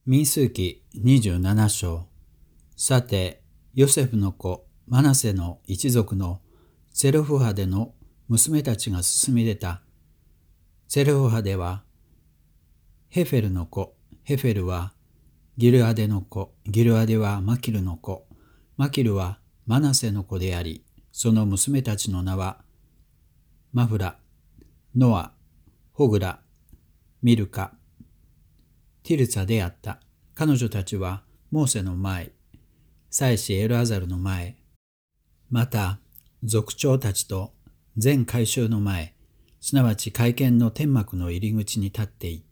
民数記27章。さて、ヨセフの子マナセの一族のツェロフハデの娘たちが進み出た。ツェロフハデはヘフェルの子、ヘフェルはギルアデの子、ギルアデはマキルの子、マキルはマナセの子であり、その娘たちの名はマフラ、ノア、ホグラ、ミルカ、ティルツァであった。彼女たちはモーセの前、祭司エルアザルの前、また族長たちと全会衆の前、すなわち会見の天幕の入り口に立っていった。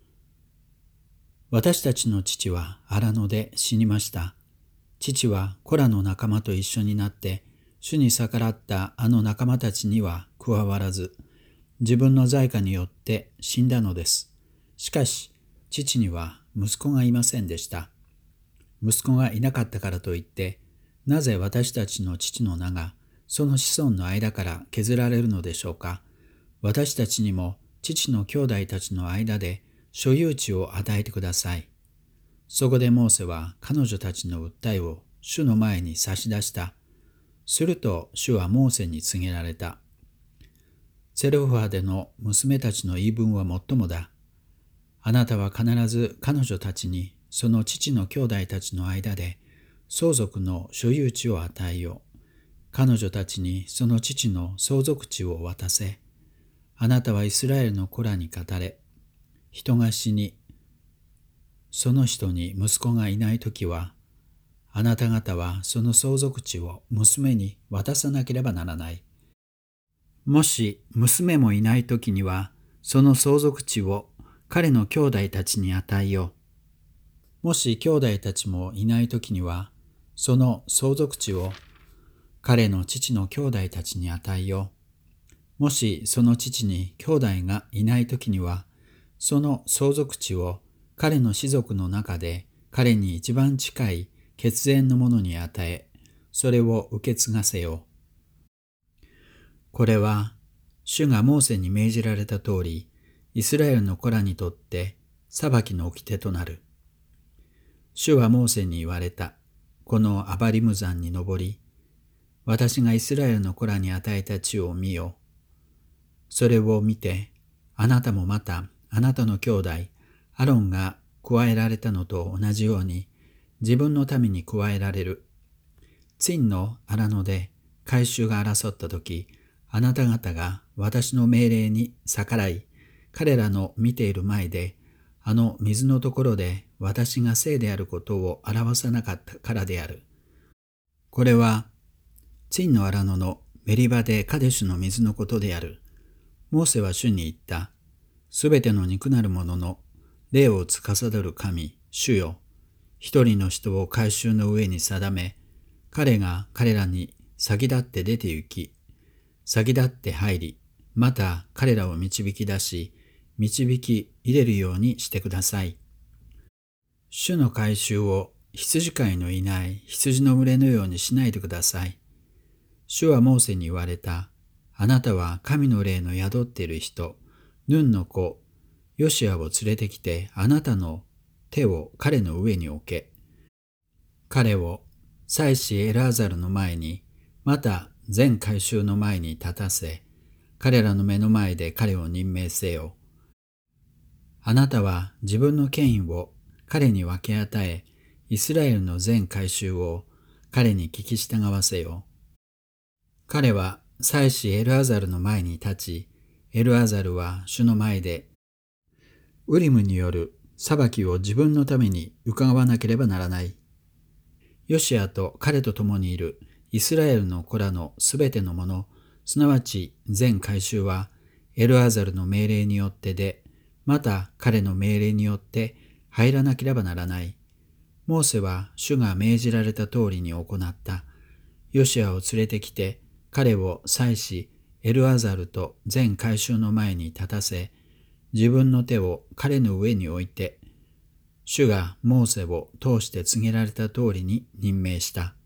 私たちの父は荒野で死にました。父はコラの仲間と一緒になって、主に逆らったあの仲間たちには加わらず、自分の罪過によって死んだのです。しかし、父には息子がいませんでした。息子がいなかったからといって、なぜ私たちの父の名がその子孫の間から削られるのでしょうか。私たちにも父の兄弟たちの間で所有地を与えてください。そこでモーセは彼女たちの訴えを主の前に差し出した。すると主はモーセに告げられた。ツェロフハデの娘たちの言い分はもっともだ。あなたは必ず彼女たちにその父の兄弟たちの間で相続の所有地を与えよう。彼女たちにその父の相続地を渡せ。あなたはイスラエルの子らに語れ。人が死に、その人に息子がいないときは、あなた方はその相続地を娘に渡さなければならない。もし娘もいないときには、その相続地を彼の兄弟たちに与えよう。もし兄弟たちもいないときには、その相続地を彼の父の兄弟たちに与えよう。もしその父に兄弟がいないときには、その相続地を彼の士族の中で彼に一番近い血縁の者に与え、それを受け継がせよう。これは、主がモーセに命じられた通り、イスラエルの子らにとって裁きの掟となる。主はモーセに言われた。このアバリム山に登り、私がイスラエルの子らに与えた地を見よ。それを見て、あなたもまたあなたの兄弟、アロンが加えられたのと同じように、自分の民に加えられる。ツィンの荒野で会衆が争ったとき、あなた方が私の命令に逆らい、彼らの見ている前で、あの水のところで私が聖であることを表さなかったからである。これは、ツィンの荒野のメリバでカデシュの水のことである。モーセは主に言った。すべての肉なるものの霊を司る神、主よ。一人の人を改宗の上に定め、彼が彼らに先立って出て行き、先立って入り、また彼らを導き出し、導き入れるようにしてください。主の改宗を羊飼いのいない羊の群れのようにしないでください。主はモーセに言われた。あなたは神の霊の宿っている人、ヌンの子、ヨシアを連れてきて、あなたの手を彼の上に置け。彼を祭司エルアザルの前に、また全会衆の前に立たせ、彼らの目の前で彼を任命せよ。あなたは自分の権威を彼に分け与え、イスラエルの全会衆を彼に聞き従わせよ。彼は祭司エルアザルの前に立ち、エルアザルは主の前で、ウリムによる裁きを自分のために伺わなければならない。ヨシアと彼と共にいるイスラエルの子らのすべてのもの、すなわち全会衆はエルアザルの命令によってで、また彼の命令によって入らなければならない。モーセは主が命じられた通りに行った。ヨシアを連れてきて、彼を祭司エルアザルと全会衆の前に立たせ、自分の手を彼の上に置いて、主がモーセを通して告げられた通りに任命した。